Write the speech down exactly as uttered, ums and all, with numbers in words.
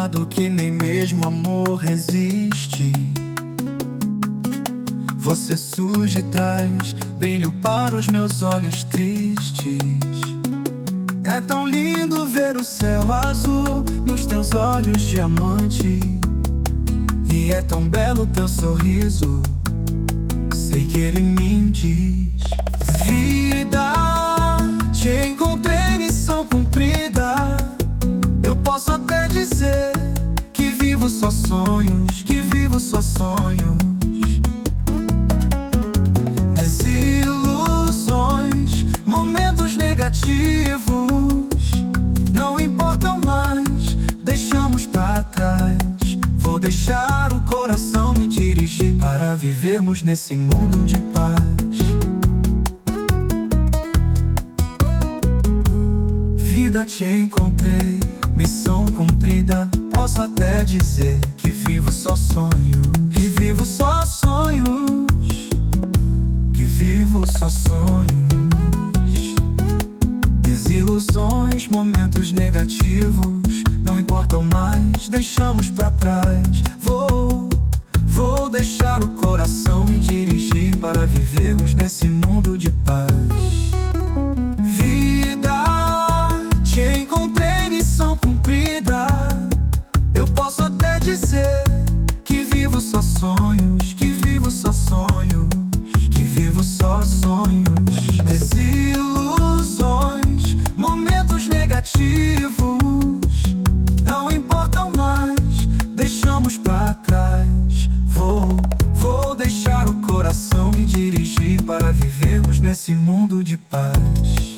lado que nem mesmo amor resiste. Você surge e traz brilho para os meus olhos tristes. É tão lindo ver o céu azul nos teus olhos diamante. E é tão belo teu sorriso, sei que ele me diz: vida, te encontrei, missão cumprida. Eu posso até dizer que vivo só sonhos, que vivo só sonhos. Desilusões, momentos negativos não importam mais, deixamos pra trás. Vou deixar o coração me dirigir para vivermos nesse mundo de paz. Vida, te encontrei, missão cumprida. Posso até dizer que vivo só sonho, que vivo só sonhos, que vivo só sonhos. Desilusões, momentos negativos não importam mais, deixamos pra trás. Vou, vou deixar o coração me dirigir para vivermos nesse mundo de paz. Vida, te encontrei, missão cumprida. Eu posso até dizer que vivo só sonhos, que vivo só sonhos, que vivo só sonhos. Desilusões, momentos negativos não importam mais, deixamos pra trás. Vou, vou deixar o coração me dirigir para vivermos nesse mundo de paz.